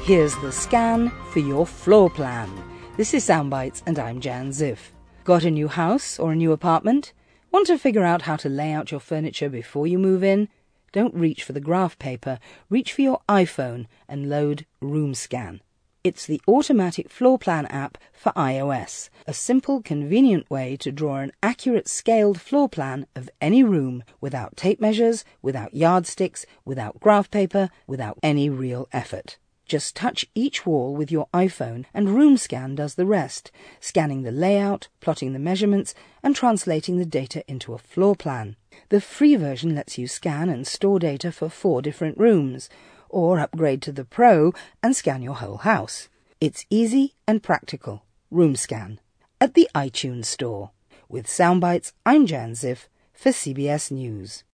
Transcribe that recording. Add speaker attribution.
Speaker 1: Here's the scan for your floor plan. This is Soundbites and I'm Jan Ziff. Got a new house or a new apartment? Want to figure out how to lay out your furniture before you move in? Don't reach for the graph paper, reach for your iPhone and load RoomScan. It's the automatic floor plan app for iOS, a simple, convenient way to draw an accurate scaled floor plan of any room without tape measures, without yardsticks, without graph paper, without any real effort. Just touch each wall with your iPhone and RoomScan does the rest, scanning the layout, plotting the measurements, and translating the data into a floor plan. The free version lets you scan and store data for 4 different rooms, or upgrade to the Pro and scan your whole house. It's easy and practical. RoomScan at the iTunes Store. With Soundbites, I'm Jan Ziff for CBS News.